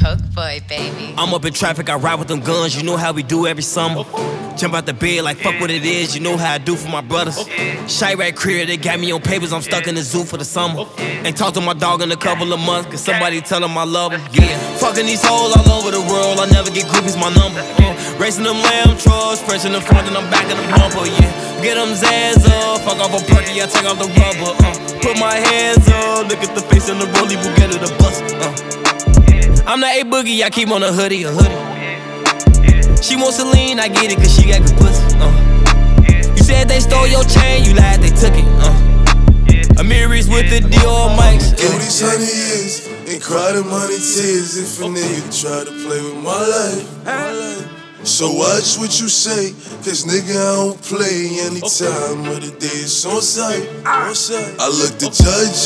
Coke boy, baby. I'm up in traffic, I ride with them guns, you know how we do every summer. Jump out the bed like fuck what it is, you know how I do for my brothers. Chirac career, they got me on papers, I'm stuck in the zoo for the summer. Ain't talked to my dog in a couple of months, cause somebody tell him I love him. Yeah, fucking these hoes all over the world, I never get groupies my number. Racing them lamb trucks, fresh in the front and I'm back in the bumper, yeah. Get them Zans up, fuck off a perky, I take off the rubber. Put my hands up, look at the face in the rollie, Bugatti the bus. I'm the A-Boogie, I keep on a hoodie, She wants Celine, I get it, cause she got good pussy, You said they stole your chain, you lied, they took it, Amiris with the Dior mics. Through these 100 years, and cried them 100 tears if a nigga try to play with my life. So watch what you say, cause nigga I don't play any time of the day, it's on sight. I look the judge